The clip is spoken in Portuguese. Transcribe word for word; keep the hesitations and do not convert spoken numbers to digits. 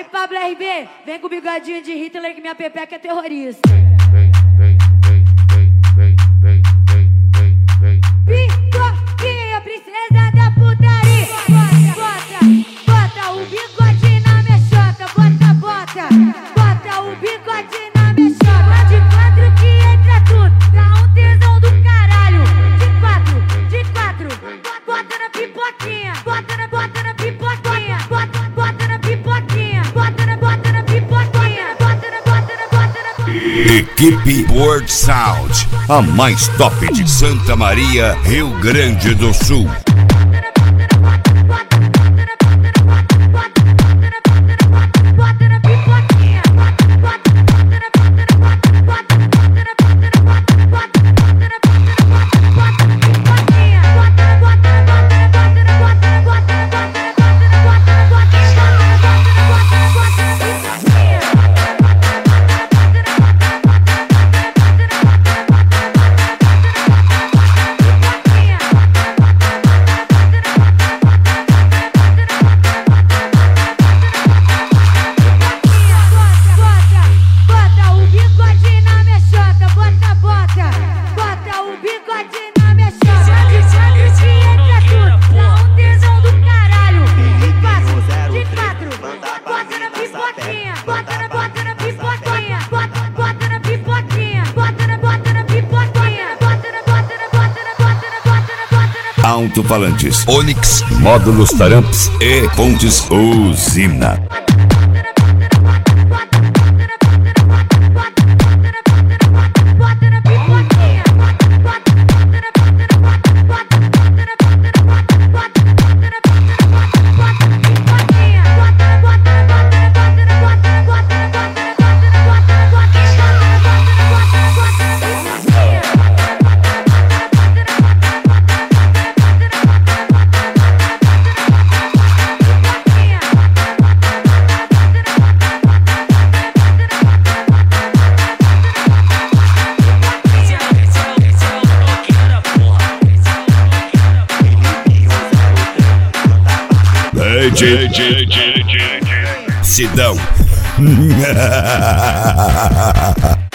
Aí, Pablo R B, vem com o bigodinho de Hitler que minha pepeca é terrorista. Picoquinha, princesa da putaria. Bota, bota, bota o bigode na minha chota. Bota, bota, bota o bigode na minha chota. De quatro que entra tudo, dá um tesão do caralho. De quatro, de quatro, bota, bota na pipoquinha. Bota na, bota na pipoquinha. Bota, bota na pipoquinha. Bota na, bota na pipoquinha. Bota na, bota na, bota na. Equipe World Sound, a mais top de Santa Maria, Rio Grande do Sul. Alto-falantes, Onix, módulos Taramps e pontes Usina. D J Sidão.